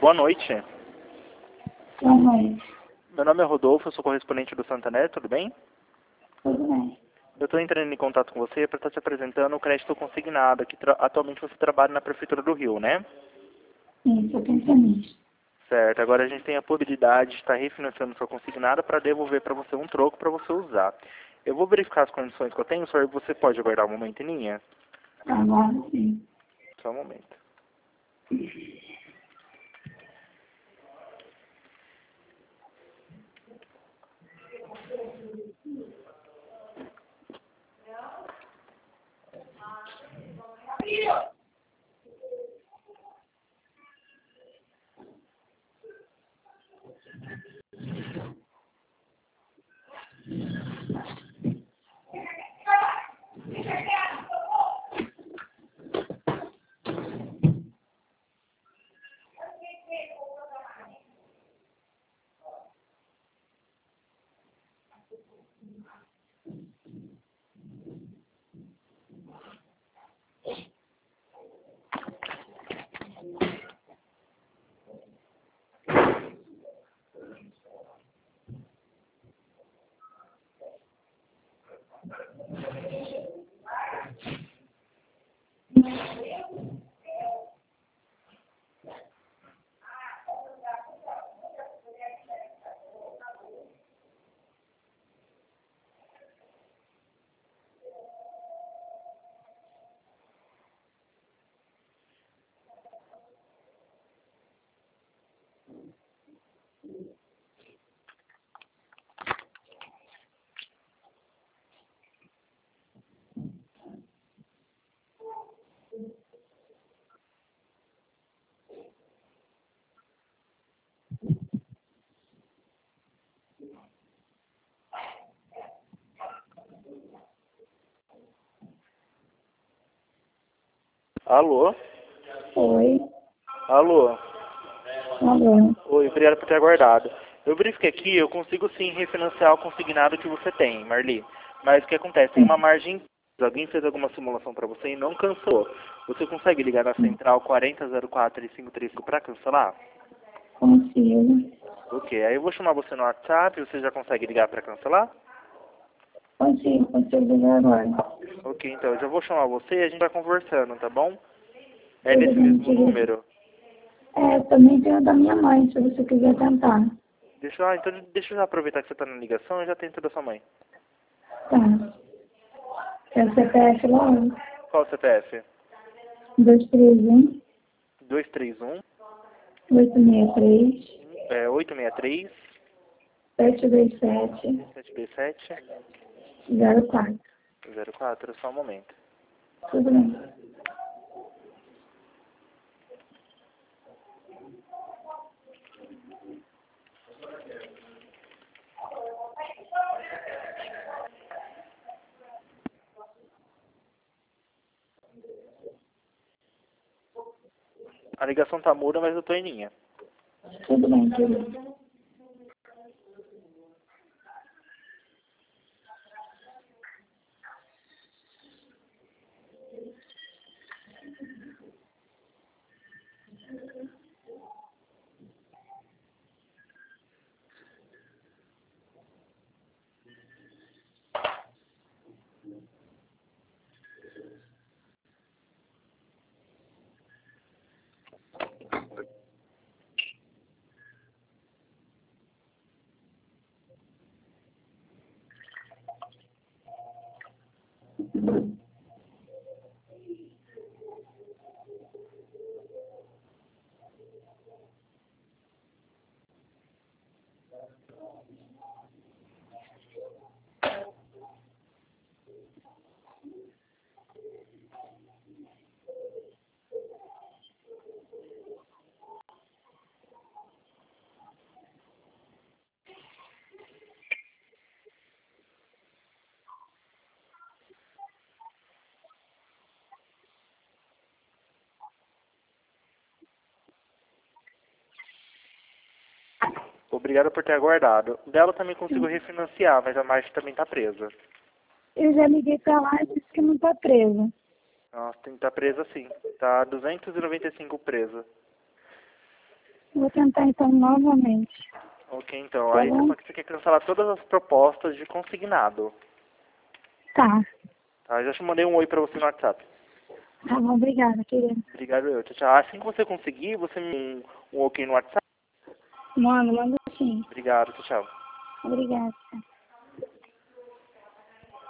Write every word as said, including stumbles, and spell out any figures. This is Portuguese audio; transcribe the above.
boa noite. Boa noite. Meu nome é Rodolfo, eu sou correspondente do Santander, tudo bem? Tudo bem. Eu estou entrando em contato com você para estar te apresentando o crédito consignado, que atualmente você trabalha na Prefeitura do Rio, né? Sim, sou pensionista. Certo, agora a gente tem a possibilidade de estar refinanciando sua consignada para devolver para você um troco para você usar. Eu vou verificar as condições que eu tenho, senhor, você pode aguardar um momento em linha? Agora sim. Só um momento. Alô? Oi. Alô? Alô. Oi, obrigado por ter aguardado. Eu verifiquei aqui, eu consigo sim refinanciar o consignado que você tem, Marli. Mas o que acontece? Tem uma margem, alguém fez alguma simulação para você e não cancelou. Você consegue ligar na central quarenta zero quatro e cinco três cinco para cancelar? Consigo. Ok, aí eu vou chamar você no WhatsApp, você já consegue ligar para cancelar? Consigo, consigo ligar agora. Ok, então eu já vou chamar você e a gente vai conversando, tá bom? É Tudo nesse bem, mesmo querido. número? É, eu também tenho da minha mãe, se você quiser tentar. Deixa eu, ah, então deixa eu já aproveitar que você está na ligação e já tento da sua mãe. Tá. É o C P F logo? Qual o C P F? dois três um, dois três um, oito seis três, é, oito seis três, sete dois sete, sete dois sete, zero quatro. zero quatro, só um momento. Tudo bem. A ligação tá muda, mas eu tô em linha. Tudo bem, querido. Obrigado por ter aguardado. Dela também consigo refinanciar, mas a margem também tá presa. Eu já liguei pra lá e disse que não tá presa. Nossa, tem que tá presa sim. Tá duzentos e noventa e cinco presa. Vou tentar então novamente. Ok, então. Tá Aí bom? só que você quer cancelar todas as propostas de consignado. Tá. Tá, eu já te mandei um oi pra você no WhatsApp. Tá bom, obrigada, querido. Obrigado, eu. Tchau, tchau. Assim que você conseguir, você me um, um ok no WhatsApp. Mano, manda sim. Obrigado, tchau, tchau. Obrigada.